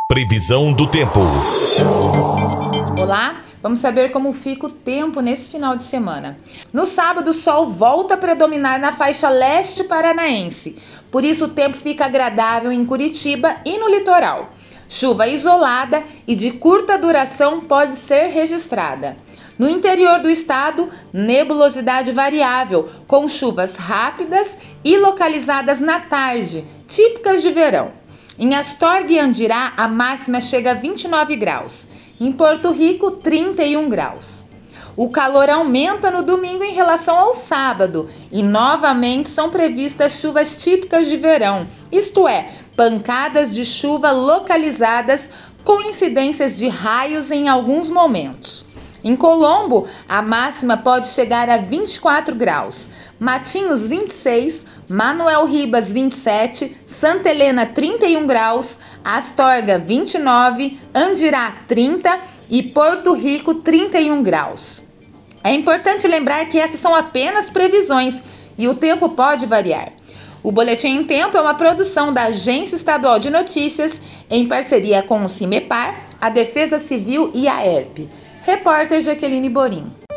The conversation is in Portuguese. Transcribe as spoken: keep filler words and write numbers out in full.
Previsão do tempo. Olá, vamos saber como fica o tempo nesse final de semana. No sábado, o sol volta a predominar na faixa leste paranaense. Por isso, o tempo fica agradável em Curitiba e no litoral. Chuva isolada e de curta duração pode ser registrada. No interior do estado, nebulosidade variável, com chuvas rápidas e localizadas na tarde, típicas de verão. Em Astorga e Andirá, a máxima chega a vinte e nove graus. Em Porto Rico, trinta e um graus. O calor aumenta no domingo em relação ao sábado e novamente são previstas chuvas típicas de verão, isto é, pancadas de chuva localizadas com incidências de raios em alguns momentos. Em Colombo, a máxima pode chegar a vinte e quatro graus, Matinhos vinte e seis, Manuel Ribas vinte e sete, Santa Helena trinta e um graus, Astorga vinte e nove, Andirá trinta e Porto Rico trinta e um graus. É importante lembrar que essas são apenas previsões e o tempo pode variar. O Boletim em Tempo é uma produção da Agência Estadual de Notícias em parceria com o CIMEPAR, a Defesa Civil e a E R P. Repórter Jaqueline Borim.